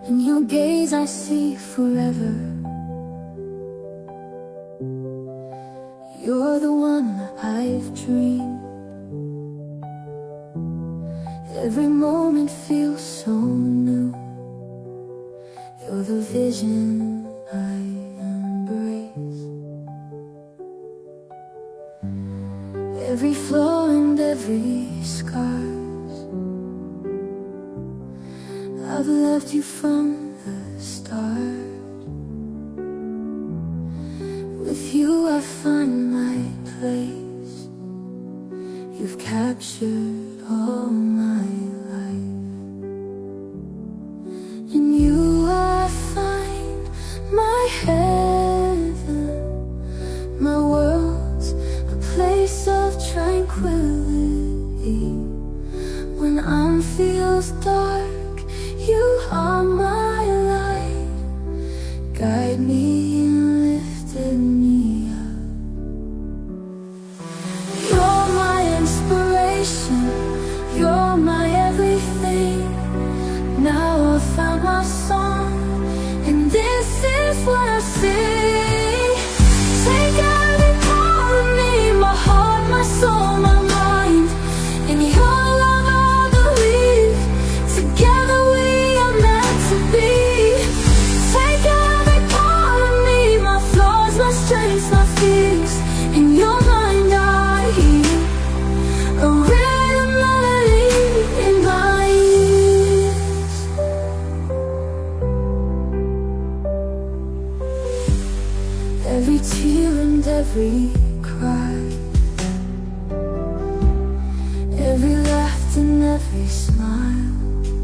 In your gaze I see forever. You're the one I've dreamed. Every moment feels so new. You're the vision I embrace. Every flaw and every scars, I've loved you from the start. With you I find my place. You've captured all my life. In you I find my heaven. My world's a place of tranquility. When feels dark, you are my light. Guide me and lifted me up. You're my inspiration, you're my everything. Now I've found my song, and this is what I sing. Take every part of me, my heart, my soul, my mind. In your love I believe, together we are meant to be. Take every part of me, my flaws, my strengths, my fears. In your mind I hear a rhythm melody in my ears. Every tear and every cry, every laughter and every smile,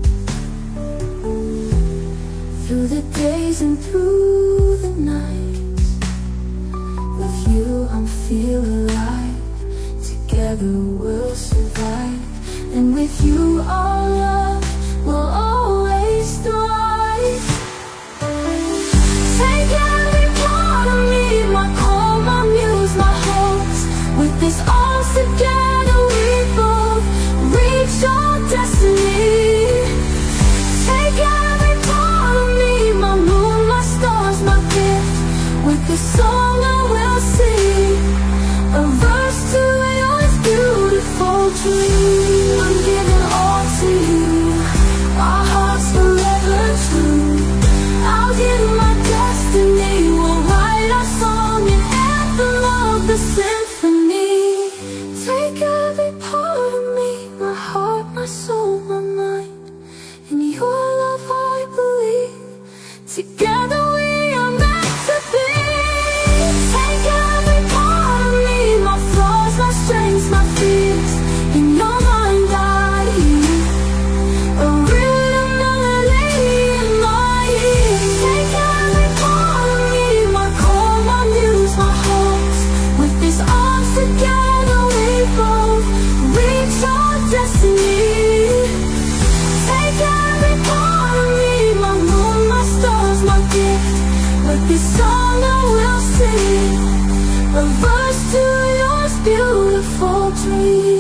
through the days and through the nights, with you I'm feel alive. Together we'll survive, and with you our love will always thrive. Take every part of me, my core, my muse, my hopes. With this arms together we both reach our destiny. Take every part of me, my moon, my stars, my gift. With this song I will sing a verse to yours beautiful dream. I'm giving all to you, our hearts forever true. I'll give my destiny, we'll write our song and anthem of the symphony. Take every part of me, my heart, my soul, my mind. In your love I believe, together we are meant to be. Take every part of me, my flaws, my strengths, my fears. In your mind I hear a rhythm melody in my ears. Take every part of me, my core, my muse, my hopes. With these arms together we both reach our destiny. Take every part of me, my moon, my stars, my gift. With this song I will sing a verse to yours beautiful dream.